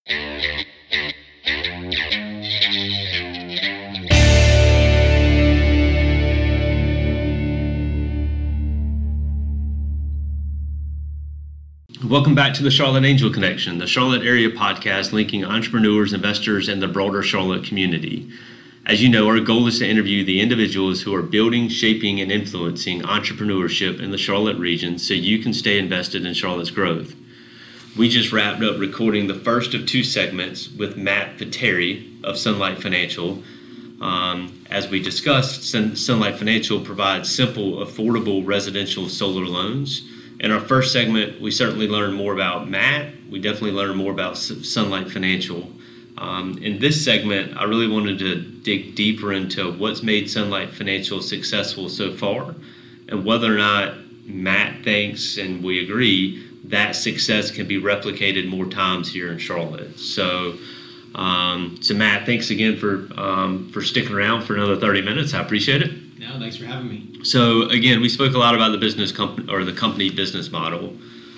Welcome back to the Charlotte Angel Connection, the Charlotte area podcast linking entrepreneurs, investors, and the broader Charlotte community. As you know, our goal is to interview the individuals who are building, shaping, and influencing entrepreneurship in the Charlotte region so you can stay invested in Charlotte's growth. We just wrapped up recording the first of two segments with Matt Pateri of Sunlight Financial. As we discussed, Sunlight Financial provides simple, affordable residential solar loans. In our first segment, we certainly learned more about Matt. We definitely learned more about Sunlight Financial. In this segment, I really wanted to dig deeper into what's made Sunlight Financial successful so far and whether or not Matt thinks, and we agree, that success can be replicated more times here in Charlotte. So Matt, thanks again for sticking around for another 30 minutes. I appreciate it. No, thanks for having me. So again, we spoke a lot about the company business model.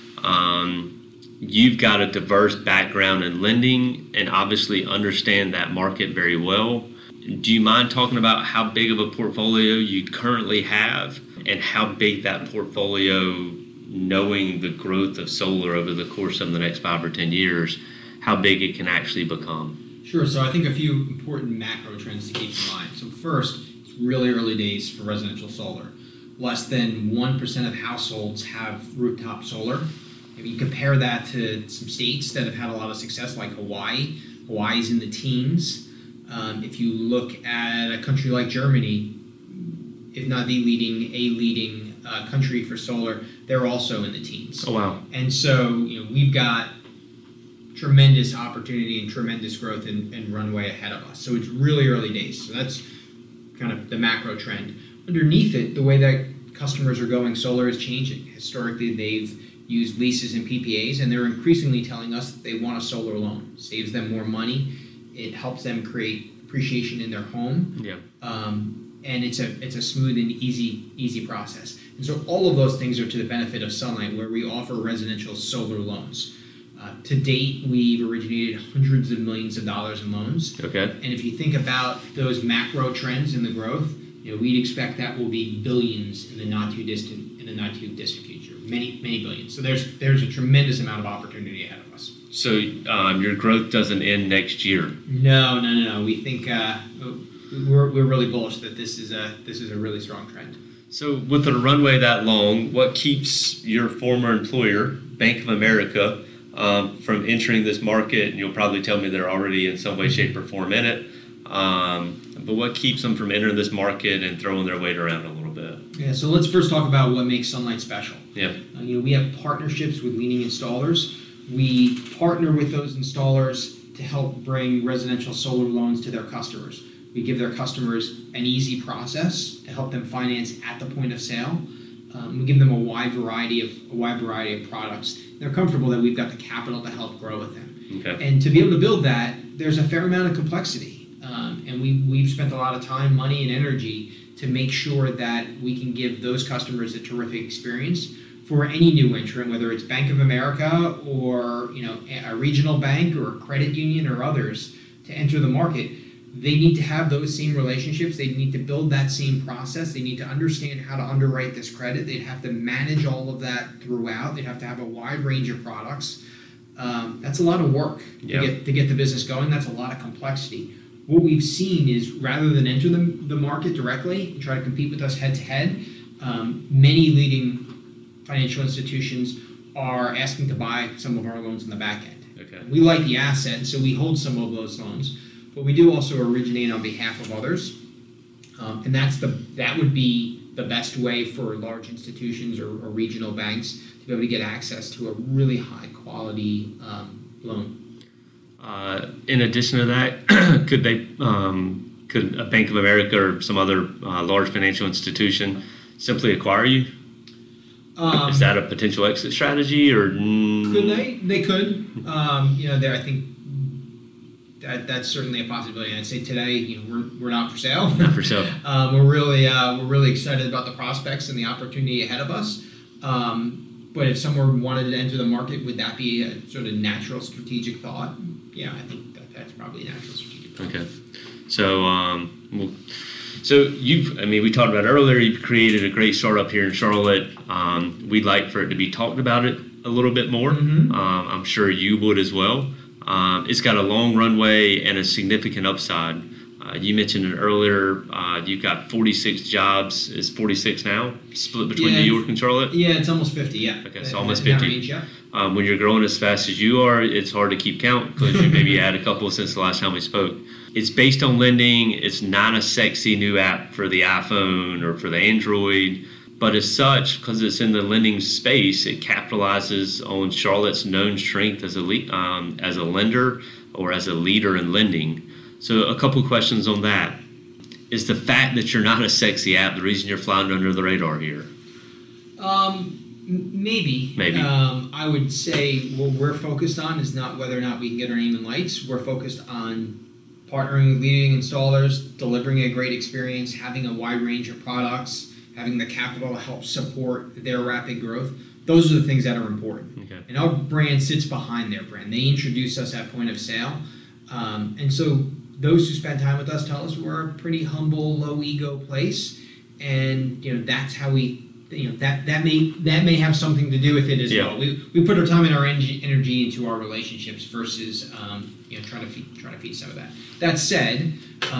You've got a diverse background in lending and obviously understand that market very well. Do you mind talking about how big of a portfolio you currently have and how big that portfolio, knowing the growth of solar over the course of the next 5 or 10 years, how big it can actually become? Sure. So I think a few important macro trends to keep in mind. So first, it's really early days for residential solar. Less than 1% of households have rooftop solar. If you compare that to some states that have had a lot of success, like Hawaii, Hawaii's in the teens. If you look at a country like Germany, if not the leading country for solar, they're also in the teens. Oh, wow. And so we've got tremendous opportunity and tremendous growth and runway ahead of us. So it's really early days. So that's kind of the macro trend. Underneath it, the way that customers are going solar is changing. Historically, they've used leases and PPAs, and they're increasingly telling us that they want a solar loan. It saves them more money. It helps them create appreciation in their home. Yeah. And it's a smooth and easy process. And so all of those things are to the benefit of Sunlight, where we offer residential solar loans. To date, we've originated hundreds of millions of dollars in loans. Okay. And if you think about those macro trends in the growth, we'd expect that will be billions in the not too distant future. Many billions. So there's a tremendous amount of opportunity ahead of us. So your growth doesn't end next year? No. We think we're really bullish that this is a really strong trend. So with a runway that long, what keeps your former employer, Bank of America, from entering this market? And you'll probably tell me they're already in some way, shape, or form in it. But what keeps them from entering this market and throwing their weight around a little bit? Yeah, so let's first talk about what makes Sunlight special. Yeah. We have partnerships with leading installers. We partner with those installers to help bring residential solar loans to their customers. We give their customers an easy process to help them finance at the point of sale. We give them a wide variety of products. They're comfortable that we've got the capital to help grow with them. Okay. And to be able to build that, there's a fair amount of complexity. And we've spent a lot of time, money, and energy to make sure that we can give those customers a terrific experience. For any new entrant, whether it's Bank of America or a regional bank or a credit union or others, to enter the market, they need to have those same relationships. They need to build that same process. They need to understand how to underwrite this credit. They'd have to manage all of that throughout. They'd have to have a wide range of products. That's a lot of work to get the business going. That's a lot of complexity. What we've seen is rather than enter the market directly and try to compete with us head to head, many leading financial institutions are asking to buy some of our loans in the back end. Okay. We like the asset, so we hold some of those loans, but we do also originate on behalf of others, and that would be the best way for large institutions or regional banks to be able to get access to a really high quality loan. In addition to that, could a Bank of America or some other large financial institution simply acquire you? Is that a potential exit strategy, or could they? They could. I think that's certainly a possibility. I'd say today, we're not for sale. Not for sale. We're really excited about the prospects and the opportunity ahead of us. But if someone wanted to enter the market, would that be a sort of natural strategic thought? yeah, I think that's probably a natural strategic plan. Okay. So, so we talked about earlier, you've created a great startup here in Charlotte. We'd like for it to be talked about it a little bit more. Mm-hmm. I'm sure you would as well. It's got a long runway and a significant upside. You mentioned it earlier, you've got 46 jobs. Is 46 now split between New York and Charlotte? Yeah, it's almost 50, yeah. Okay, so almost 50. Range, yeah. When you're growing as fast as you are, it's hard to keep count because you maybe had a couple since the last time we spoke. It's based on lending. It's not a sexy new app for the iPhone or for the Android. But as such, because it's in the lending space, it capitalizes on Charlotte's known strength as a lender or as a leader in lending. So a couple questions on that. Is the fact that you're not a sexy app the reason you're flying under the radar here? Maybe. I would say what we're focused on is not whether or not we can get our name in lights. We're focused on partnering with leading installers, delivering a great experience, having a wide range of products, having the capital to help support their rapid growth. Those are the things that are important. Okay. And our brand sits behind their brand. They introduce us at point of sale. And so those who spend time with us tell us we're a pretty humble, low ego place. And that's how we that may have something to do with it as well. We put our time and our energy into our relationships versus trying to feed some of that. That said,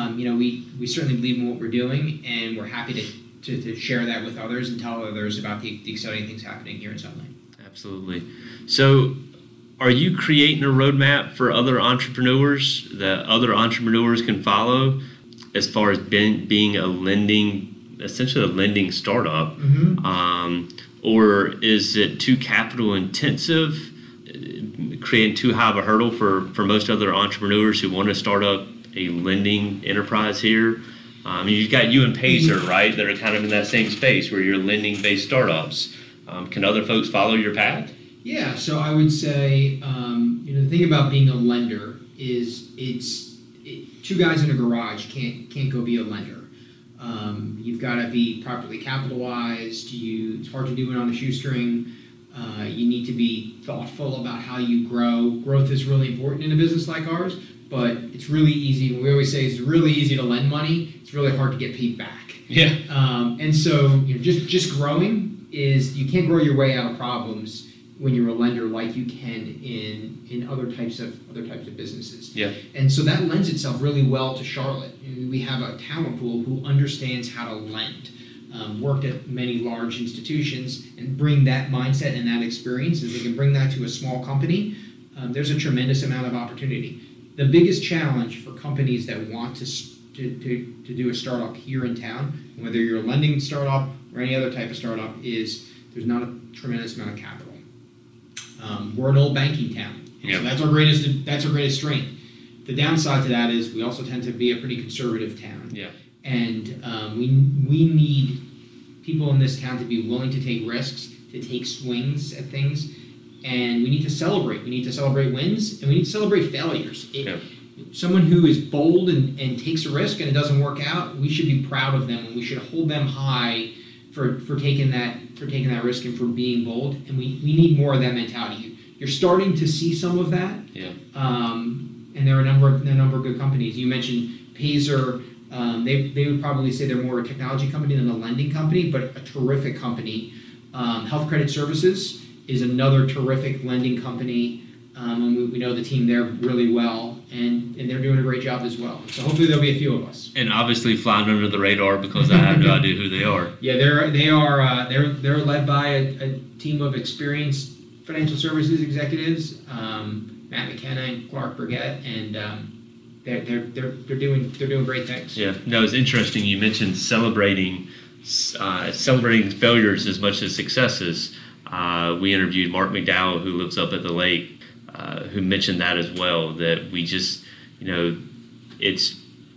we certainly believe in what we're doing, and we're happy to share that with others and tell others about the exciting things happening here in South Lane. Absolutely. So, are you creating a roadmap for other entrepreneurs that other entrepreneurs can follow as far as being essentially a lending startup? Mm-hmm. Or is it too capital intensive, creating too high of a hurdle for most other entrepreneurs who want to start up a lending enterprise here? You've got you and Payzer, right, that are kind of in that same space where you're lending-based startups. Can other folks follow your path? Yeah, so I would say, the thing about being a lender is two guys in a garage can't go be a lender. You've got to be properly capitalized. It's hard to do it on a shoestring. You need to be thoughtful about how you grow. Growth is really important in a business like ours, but it's really easy. We always say it's really easy to lend money. It's really hard to get paid back. Yeah. And so just growing you can't grow your way out of problems when you're a lender like you can in other types of businesses. Yeah. And so that lends itself really well to Charlotte. We have a talent pool who understands how to lend, worked at many large institutions, and bring that mindset and that experience. If they can bring that to a small company, there's a tremendous amount of opportunity. The biggest challenge for companies that want to do a startup here in town, whether you're a lending startup or any other type of startup, is there's not a tremendous amount of capital. We're an old banking town, so that's our greatest strength. The downside to that is we also tend to be a pretty conservative town, and we need people in this town to be willing to take risks, to take swings at things, and we need to celebrate. We need to celebrate wins, and we need to celebrate failures. Someone who is bold and takes a risk and it doesn't work out, we should be proud of them, and we should hold them high for taking that risk and for being bold. And we need more of that mentality. You're starting to see some of that. Yeah. And there are a number of good companies. You mentioned Payzer. They would probably say they're more a technology company than a lending company, but a terrific company. Health Credit Services is another terrific lending company. And we know the team there really well, and they're doing a great job as well. So hopefully there'll be a few of us. And obviously flying under the radar because I have no idea who they are. Yeah, they're led by a team of experienced financial services executives, Matt McKenna and Clark Burgett, and they're doing great things. Yeah, no, it's interesting. You mentioned celebrating failures as much as successes. We interviewed Mark McDowell, who lives up at the lake, who mentioned that as well. That we just, it's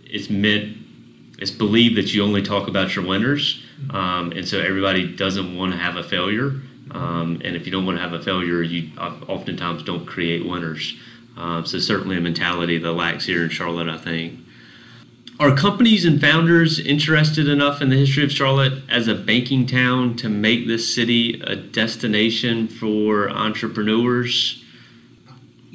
believed that you only talk about your winners, and so everybody doesn't want to have a failure. And if you don't want to have a failure, you oftentimes don't create winners. So certainly a mentality that lacks here in Charlotte, I think. Are companies and founders interested enough in the history of Charlotte as a banking town to make this city a destination for entrepreneurs?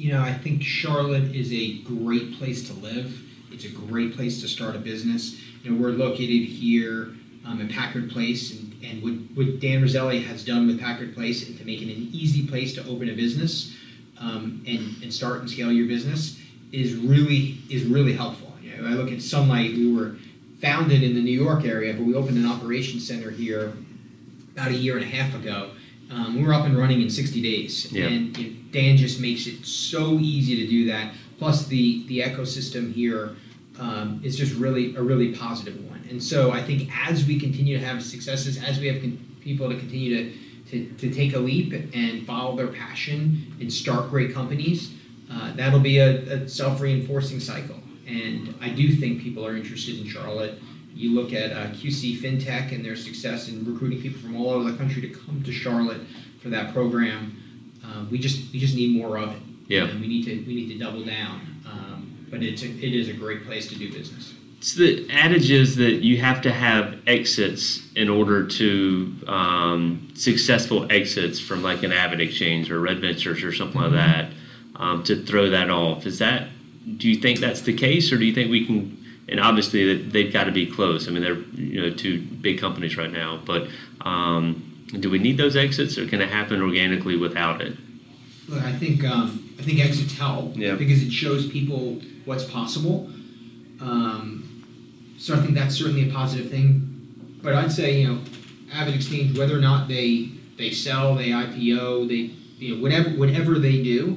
I think Charlotte is a great place to live. It's a great place to start a business. We're located here at Packard Place, and what Dan Roselli has done with Packard Place to make it an easy place to open a business and start and scale your business is really helpful. I look at Sunlight. We were founded in the New York area, but we opened an operations center here about a year and a half ago. We were up and running in 60 days. Yeah. And Dan just makes it so easy to do that. Plus the ecosystem here is just really a really positive one. And so I think as we continue to have successes, as we have people to continue to take a leap and follow their passion and start great companies, that'll be a self-reinforcing cycle. And I do think people are interested in Charlotte. You look at QC FinTech and their success in recruiting people from all over the country to come to Charlotte for that program. We just need more of it. Yeah. And we need to double down. But it is a great place to do business. So the adage is that you have to have exits in order to successful exits from like an Avid Exchange or Red Ventures or something like that to throw that off. Do you think that's the case, or do you think we can? And obviously they've got to be close. I mean, they're two big companies right now. But do we need those exits, or can it happen organically without it? Look, I think exits help because it shows people what's possible. So I think that's certainly a positive thing. But I'd say Avid Exchange, whether or not they sell, they IPO, they whatever they do,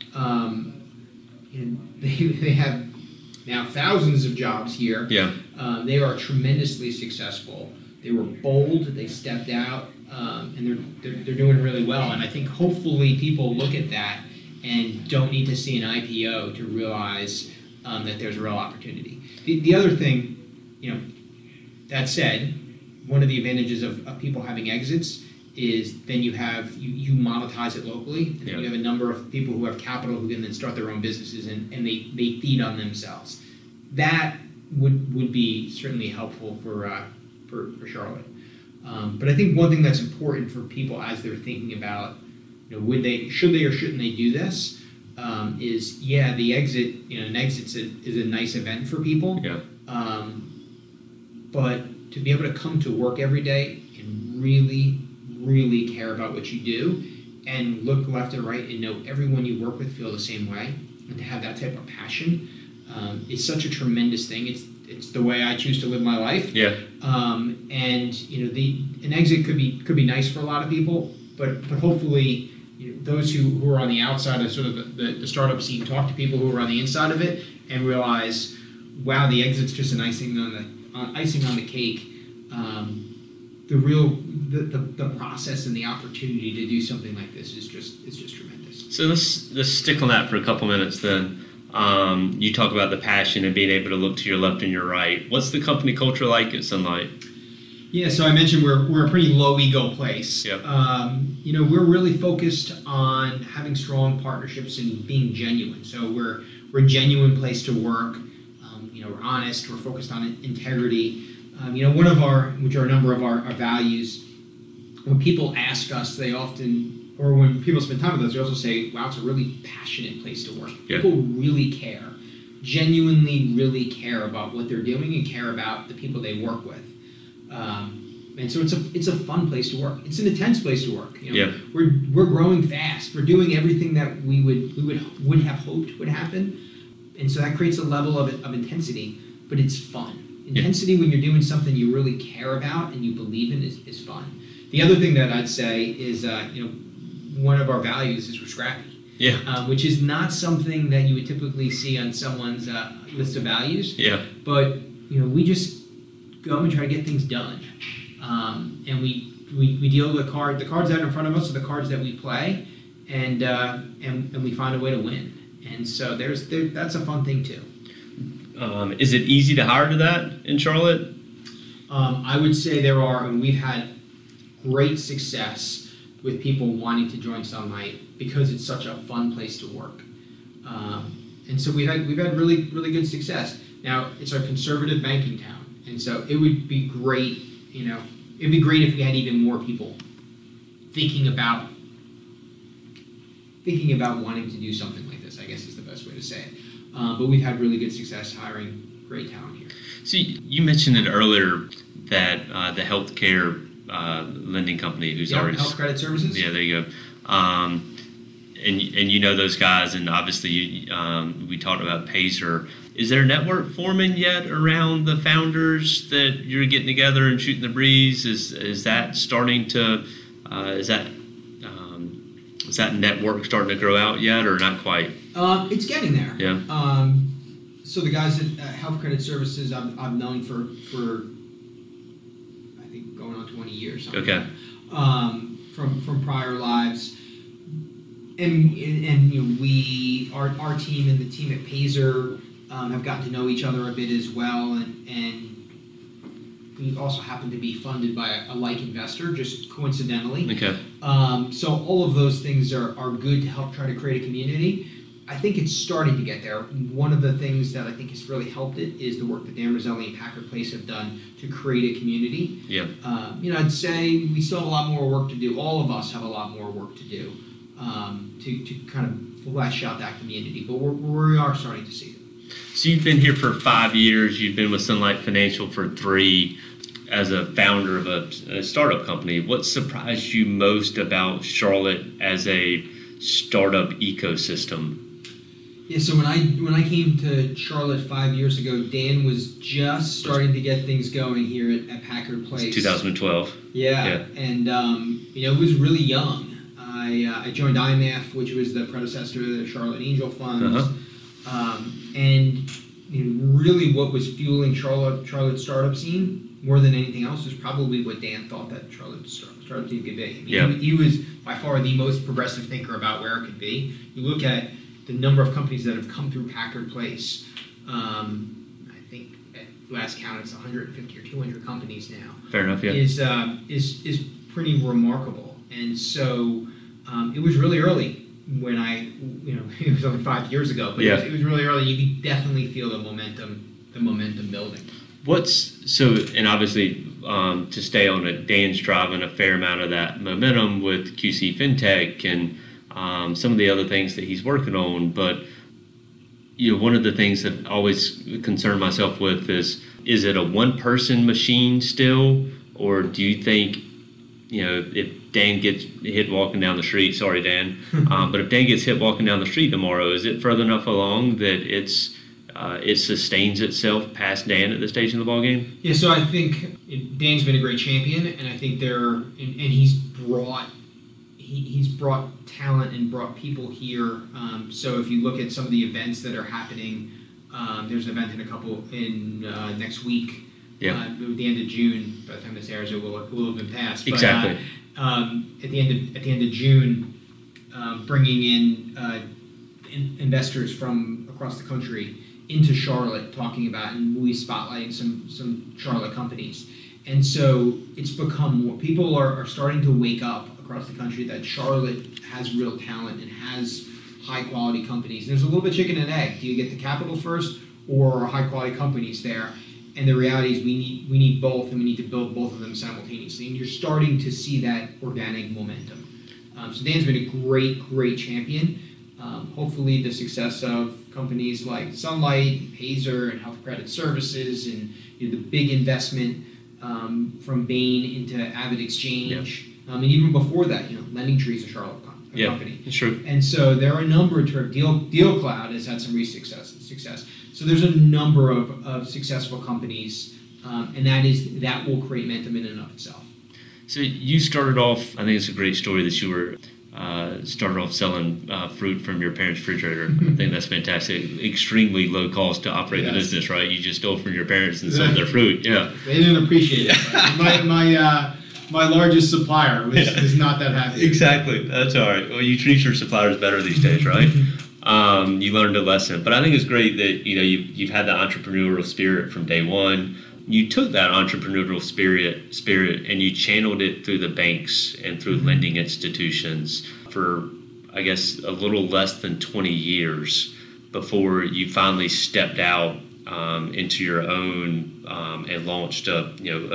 they have now thousands of jobs here. Yeah. They are tremendously successful. They were bold. They stepped out, and they're doing really well. And I think hopefully people look at that and don't need to see an IPO to realize that there's a real opportunity. The other thing, that said, one of the advantages of people having exits is then you monetize it locally, and then you have a number of people who have capital who can then start their own businesses and they feed on themselves. That would be certainly helpful for Charlotte. But I think one thing that's important for people as they're thinking about should they or shouldn't they do this is the exit. An exit is a nice event for people. Yeah. But to be able to come to work every day and really, really care about what you do and look left and right and know everyone you work with feel the same way, and to have that type of passion is such a tremendous thing. It's the way I choose to live my life. Yeah. And an exit could be nice for a lot of people, but hopefully those who are on the outside of sort of the startup scene talk to people who are on the inside of it and realize, wow, the exit's just an icing on the cake. The process and the opportunity to do something like this is just tremendous. So let's stick on that for a couple minutes then. You talk about the passion and being able to look to your left and your right. What's the company culture like at Sunlight? Yeah, so I mentioned we're a pretty low ego place. Yep. We're really focused on having strong partnerships and being genuine. So we're a genuine place to work. We're honest. We're focused on integrity. One of which are a number of our values. When people ask us, or when people spend time with us, they also say, "Wow, it's a really passionate place to work." Yeah. People really care, genuinely, really care about what they're doing and care about the people they work with. And so it's a fun place to work. It's an intense place to work. We're growing fast. We're doing everything that we would have hoped would happen, and so that creates a level of intensity. But it's fun. Intensity when you're doing something you really care about and you believe in is fun. The other thing that I'd say is one of our values is we're scrappy. Yeah. Which is not something that you would typically see on someone's list of values. Yeah. But we just go and try to get things done, and we deal with the cards that are in front of us are the cards that we play, and we find a way to win. And so that's a fun thing too. Is it easy to hire to that in Charlotte? I would say there are, and we've had great success with people wanting to join Sunlight because it's such a fun place to work. And so we've had really, really good success. Now, it's a conservative banking town, and so it would be great, it'd be great if we had even more people thinking about wanting to do something like campus, I guess is the best way to say it. But we've had really good success hiring great talent here. So you mentioned it earlier that the healthcare lending company who's already Health Credit Services. Yeah, there you go. And you know those guys, and obviously we talked about Pazer. Is there a network forming yet around the founders that you're getting together and shooting the breeze? Is that starting to is that network starting to grow out yet, or not quite? It's getting there. Yeah. So the guys at Health Credit Services, I've known for I think going on 20 years. Okay. Like from prior lives, and you know, our team and the team at Pazer have gotten to know each other a bit as well, and we also happen to be funded by a like investor, just coincidentally. Okay. So all of those things are good to help try to create a community. I think it's starting to get there. One of the things that I think has really helped it is the work that Dan Roselli and Packard Place have done to create a community. Yeah. You know, I'd say we still have a lot more work to do. All of us have a lot more work to do to kind of flesh out that community, but we are starting to see it. So you've been here for 5 years. You've been with Sunlight Financial for 3 as a founder of a startup company. What surprised you most about Charlotte as a startup ecosystem? Yeah, so when I came to Charlotte 5 years ago, Dan was just starting to get things going here at Packard Place. 2012. Yeah. And you know, it was really young. I joined IMF, which was the predecessor to the Charlotte Angel Fund. And you know, really what was fueling Charlotte's startup scene more than anything else was probably what Dan thought that Charlotte's startup scene could be. I mean, he was by far the most progressive thinker about where it could be. You look at the number of companies that have come through Packard Place. I think at last count it's 150 or 200 companies now. Fair enough. Yeah. Is pretty remarkable. And so it was really early when it was only 5 years ago, but it was really early. You could definitely feel the momentum building. And obviously to stay on it, Dan's driving a fair amount of that momentum with QC FinTech and some of the other things that he's working on. But you know, one of the things that I always concern myself with is it a one-person machine still, or do you think, you know, if Dan gets hit walking down the street, sorry Dan, but if Dan gets hit walking down the street tomorrow, is it further enough along that it sustains itself past Dan at this stage in the ballgame? Yeah, so I think Dan's been a great champion, and I think he's brought talent and brought people here. So if you look at some of the events that are happening, there's an event in next week. Yeah. At the end of June. By the time this airs, it will have been passed. Exactly. But, at the end of June, bringing in investors from across the country into Charlotte, talking about and really spotlighting some Charlotte companies. And so it's become more. People are starting to wake up across the country that Charlotte has real talent and has high quality companies. There's a little bit chicken and egg. Do you get the capital first or are high quality companies there? And the reality is we need both, and we need to build both of them simultaneously. And you're starting to see that organic momentum. So Dan's been a great champion. Hopefully the success of companies like Sunlight, and Pazer, and Health Credit Services, and the big investment from Bain into Avid Exchange, and even before that, Lending Tree is a Charlotte company. Sure. And so there are a number of DealCloud has had some recent success. So there's a number of successful companies, and that will create momentum in and of itself. So you started off, I think it's a great story that you were started off selling fruit from your parents' refrigerator. I think that's fantastic. Extremely low cost to operate the business, right? You just stole from your parents and sold their fruit. Yeah. They didn't appreciate it. My largest supplier was not that happy. Exactly. That's all right. Well, you treat your suppliers better these days, right? You learned a lesson. But I think it's great that you've had the entrepreneurial spirit from day one. You took that entrepreneurial spirit and you channeled it through the banks and through lending institutions for, I guess, a little less than 20 years before you finally stepped out into your own and launched a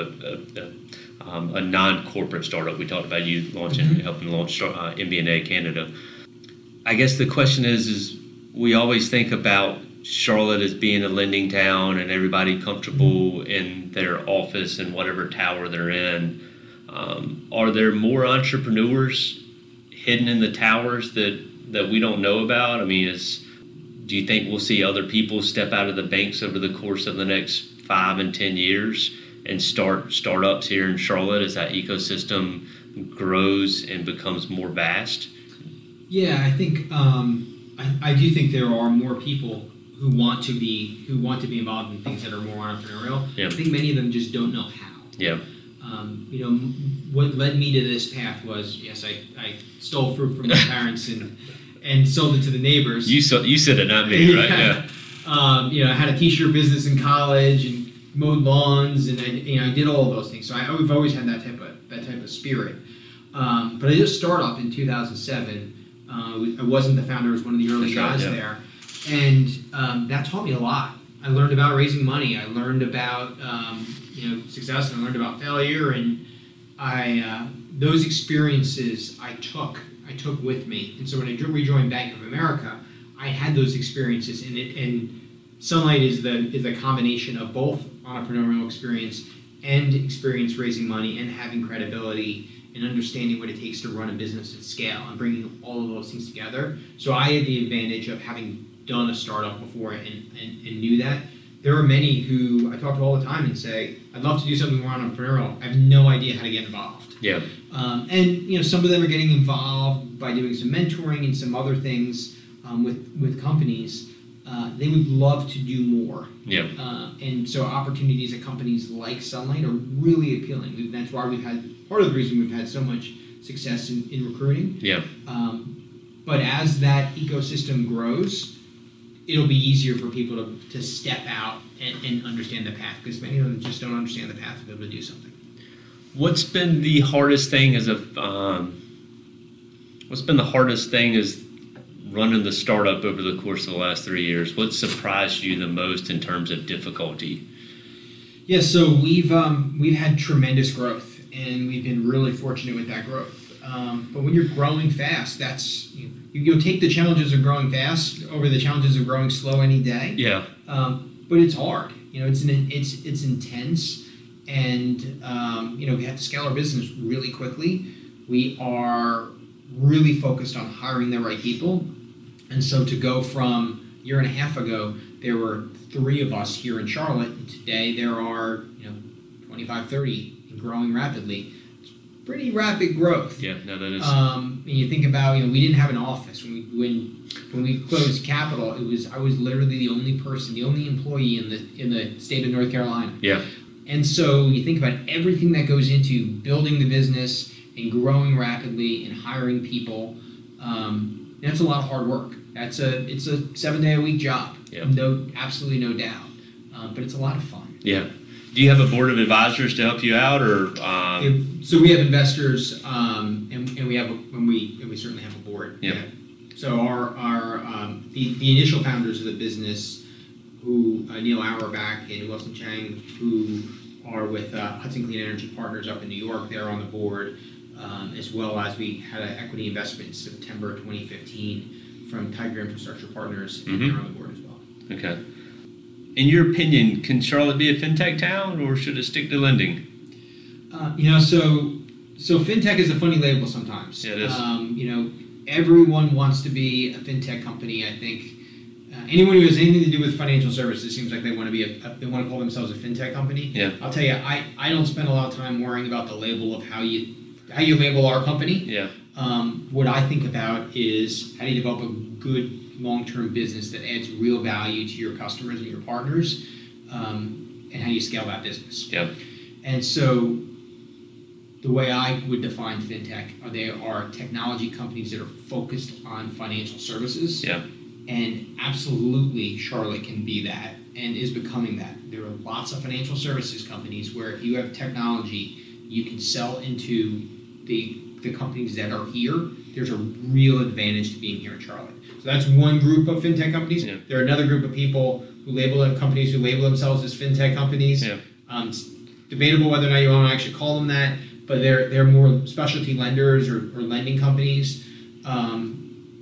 non-corporate startup. We talked about you helping launch MBNA Canada. I guess the question is we always think about Charlotte as being a lending town and everybody comfortable in their office and whatever tower they're in. Are there more entrepreneurs hidden in the towers that we don't know about? I mean, do you think we'll see other people step out of the banks over the course of the next 5 and 10 years and start startups here in Charlotte as that ecosystem grows and becomes more vast? Yeah, I think I do think there are more people who want to be involved in things that are more entrepreneurial. Yeah. I think many of them just don't know how. Yeah. What led me to this path was, yes, I stole fruit from my parents and sold it to the neighbors. You said it, not me, right? Yeah. I had a t-shirt business in college and mowed lawns, and I did all of those things. So I've always had that type of spirit. But I did a startup in 2007. I wasn't the founder; I was one of the early guys there, and that taught me a lot. I learned about raising money. I learned about success, and I learned about failure, and those experiences I took with me. And so when I rejoined Bank of America, I had those experiences, and Sunlight is the combination of both entrepreneurial experience and experience raising money and having credibility and understanding what it takes to run a business at scale and bringing all of those things together. So I had the advantage of having done a startup before and knew that. There are many who I talk to all the time and say, I'd love to do something more entrepreneurial. I have no idea how to get involved. Yeah. And some of them are getting involved by doing some mentoring and some other things with companies. They would love to do more. Yeah. And so opportunities at companies like Sunlight are really appealing. That's why part of the reason we've had so much success in recruiting. Yeah. But as that ecosystem grows, it'll be easier for people to step out and understand the path, because many of them just don't understand the path to be able to do something. What's been the hardest thing as running the startup over the course of the last 3 years? What surprised you the most in terms of difficulty? Yeah, so we've had tremendous growth, and we've been really fortunate with that growth. But when you're growing fast, you'll take the challenges of growing fast over the challenges of growing slow any day. Yeah. But it's hard. It's intense, and we have to scale our business really quickly. We are really focused on hiring the right people. And so to go from a year and a half ago, there were 3 of us here in Charlotte, and today there are 25, 30, and growing rapidly. It's pretty rapid growth. Yeah, no, that is. And you think about, we didn't have an office when we closed Capital. I was literally the only employee in the state of North Carolina. Yeah. And so you think about everything that goes into building the business and growing rapidly and hiring people. That's a lot of hard work. It's a 7-day-a-week job. Yeah. Absolutely no doubt. But it's a lot of fun. Yeah. Do you have a board of advisors to help you out, or? So we have investors, and we certainly have a board. Yeah. So the initial founders of the business, who Neil Auerbach and Wilson Chang, who are with Hudson Clean Energy Partners up in New York, they're on the board. As well as we had an equity investment in September 2015 from Tiger Infrastructure Partners, and they're on the board as well. Okay. In your opinion, can Charlotte be a fintech town, or should it stick to lending? So fintech is a funny label sometimes. Yeah, it is. Everyone wants to be a fintech company. I think anyone who has anything to do with financial services seems like they want to call themselves a fintech company. Yeah. I'll tell you, I don't spend a lot of time worrying about the label of how you label our company. Yeah. What I think about is how do you develop a good long-term business that adds real value to your customers and your partners, and how you scale that business. Yeah. And so the way I would define fintech they are technology companies that are focused on financial services. Yeah. And absolutely Charlotte can be that and is becoming that. There are lots of financial services companies where if you have technology, you can sell into the companies that are here. There's a real advantage to being here in Charlotte. So that's one group of fintech companies. Yeah. There are another group of people who label themselves as fintech companies. Yeah. It's debatable whether or not you want to actually call them that, but they're more specialty lenders or lending companies.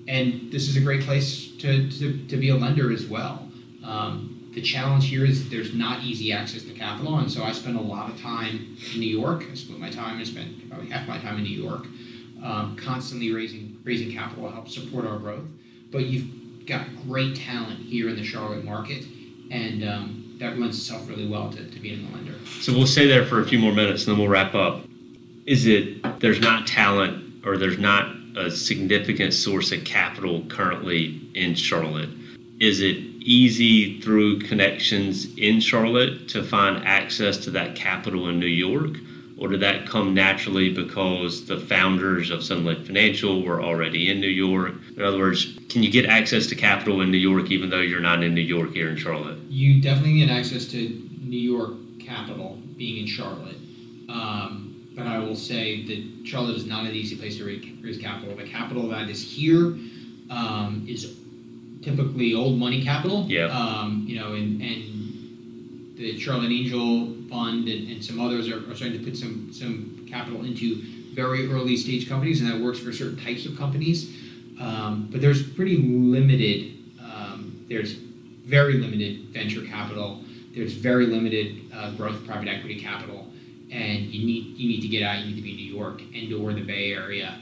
And this is a great place to be a lender as well. The challenge here is there's not easy access to capital, and so I spend a lot of time in New York. I split my time. I spent probably half my time in New York, constantly raising capital to help support our growth. But you've got great talent here in the Charlotte market, and that lends itself really well to being a lender. So we'll stay there for a few more minutes, and then we'll wrap up. Is it there's not talent, or there's not a significant source of capital currently in Charlotte? Is it easy through connections in Charlotte to find access to that capital in New York? Or did that come naturally because the founders of Sun Life Financial were already in New York? In other words, can you get access to capital in New York even though you're not in New York here in Charlotte? You definitely get access to New York capital being in Charlotte. But I will say that Charlotte is not an easy place to raise capital. The capital that is here is typically old money capital. Yeah. And the Charlotte Angel Fund and some others are starting to put some capital into very early stage companies, and that works for certain types of companies. But there's pretty limited. There's very limited venture capital. There's very limited growth private equity capital. And you need to get out. You need to be in New York and/or the Bay Area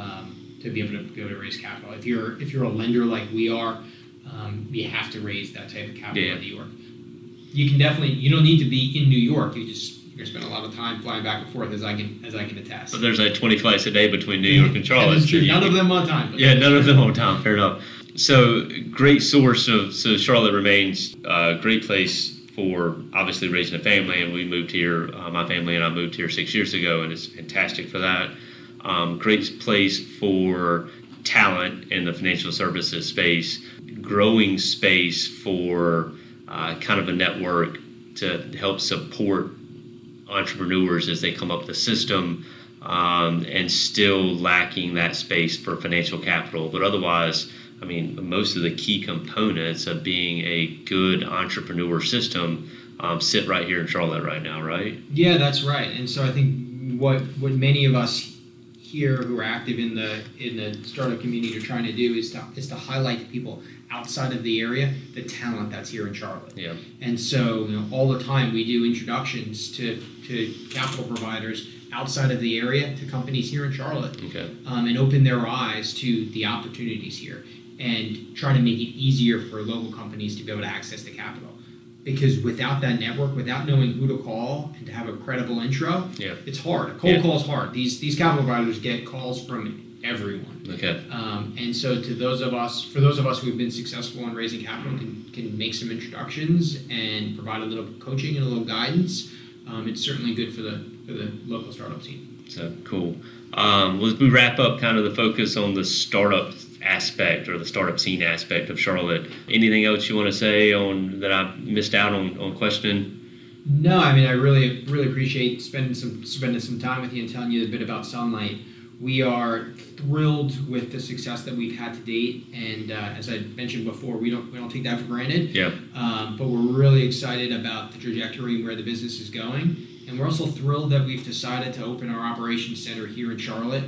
to be able to raise capital. If you're a lender like we are, you have to raise that type of capital in New York. You don't need to be in New York. You're gonna spend a lot of time flying back and forth, as I can attest. But there's like 20 flights a day between New York and Charlotte. That is true. None of them on time. Yeah, none of them on time. Fair enough. So great source of Charlotte remains a great place for obviously raising a family, and we moved here. My family and I moved here 6 years ago, and it's fantastic for that. Great place for talent in the financial services space, growing space for kind of a network to help support entrepreneurs as they come up the system, and still lacking that space for financial capital. But otherwise, I mean, most of the key components of being a good entrepreneur system sit right here in Charlotte right now, right? Yeah, that's right. And so I think what many of us here who are active in the startup community are trying to do is to highlight to people outside of the area the talent that's here in Charlotte. Yeah. And so all the time we do introductions to capital providers outside of the area to companies here in Charlotte, okay. And open their eyes to the opportunities here and try to make it easier for local companies to be able to access the capital. Because without that network, without knowing who to call and to have a credible intro, it's hard. A cold call is hard. These capital providers get calls from everyone. Okay. And so for those of us who have been successful in raising capital, can make some introductions and provide a little coaching and a little guidance. It's certainly good for the local startup scene. So cool. As we wrap up kind of the focus on the startup aspect or the startup scene aspect of Charlotte, anything else you want to say on that I missed out on questioning? No, I mean, I really appreciate spending some time with you and telling you a bit about Sunlight. We are thrilled with the success that we've had to date, and as I mentioned before, we don't take that for granted. Yeah. But we're really excited about the trajectory and where the business is going, and we're also thrilled that we've decided to open our operations center here in Charlotte,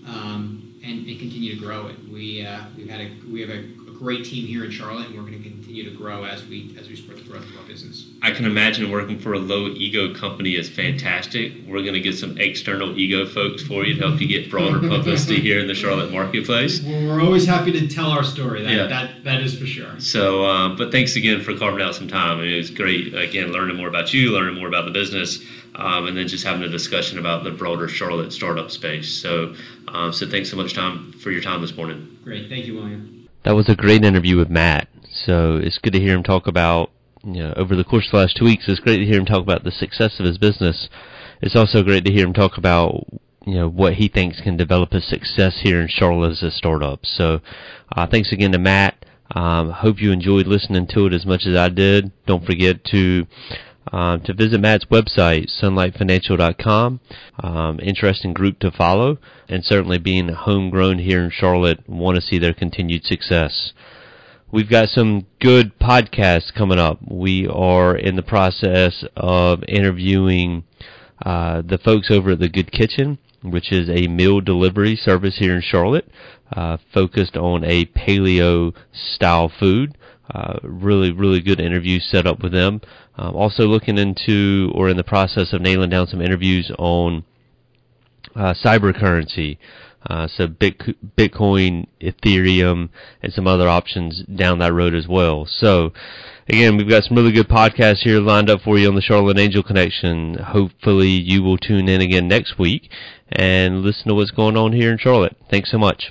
and continue to grow it. We have a great team here in Charlotte, and we're going to continue to grow as we spread the growth of our business. I can imagine working for a low ego company is fantastic. We're going to get some external ego folks for you to help you get broader publicity here in the Charlotte marketplace. Well, we're always happy to tell our story. That is for sure. So, but thanks again for carving out some time. I mean, it was great, again, learning more about you, learning more about the business, and then just having a discussion about the broader Charlotte startup space. So thanks so much for your time this morning. Great. Thank you, William. That was a great interview with Matt. So it's good to hear him talk about, over the course of the last 2 weeks, it's great to hear him talk about the success of his business. It's also great to hear him talk about, what he thinks can develop a success here in Charlotte as a startup. So thanks again to Matt. Hope you enjoyed listening to it as much as I did. Don't forget to visit Matt's website, sunlightfinancial.com. Interesting group to follow, and certainly being homegrown here in Charlotte, want to see their continued success. We've got some good podcasts coming up. We are in the process of interviewing the folks over at The Good Kitchen, which is a meal delivery service here in Charlotte. focused on a paleo-style food. Really good interview set up with them. Also looking into or in the process of nailing down some interviews on cyber currency. So Bitcoin, Ethereum, and some other options down that road as well. So, again, we've got some really good podcasts here lined up for you on the Charlotte Angel Connection. Hopefully you will tune in again next week and listen to what's going on here in Charlotte. Thanks so much.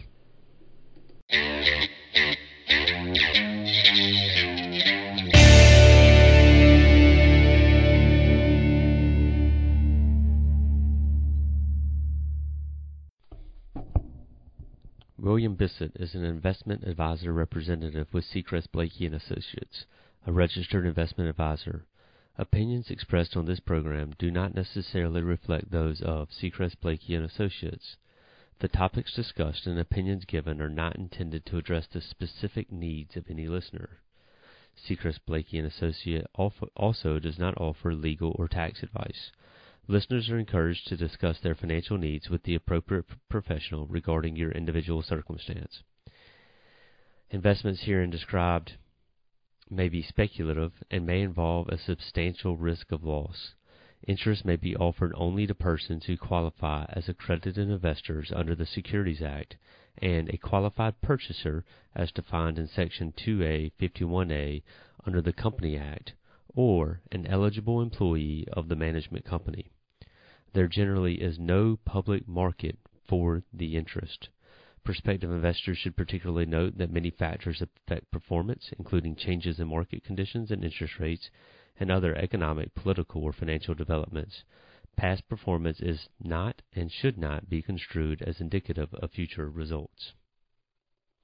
William Bissett is an investment advisor representative with Seacrest Blakey & Associates, a registered investment advisor. Opinions expressed on this program do not necessarily reflect those of Seacrest Blakey & Associates. The topics discussed and opinions given are not intended to address the specific needs of any listener. Seacrest Blakey & Associates also does not offer legal or tax advice. Listeners are encouraged to discuss their financial needs with the appropriate professional regarding your individual circumstance. Investments herein described may be speculative and may involve a substantial risk of loss. Interest may be offered only to persons who qualify as accredited investors under the Securities Act and a qualified purchaser as defined in Section 2A, 51A under the Company Act, or an eligible employee of the management company. There generally is no public market for the interest. Prospective investors should particularly note that many factors affect performance, including changes in market conditions and interest rates and other economic, political, or financial developments. Past performance is not and should not be construed as indicative of future results.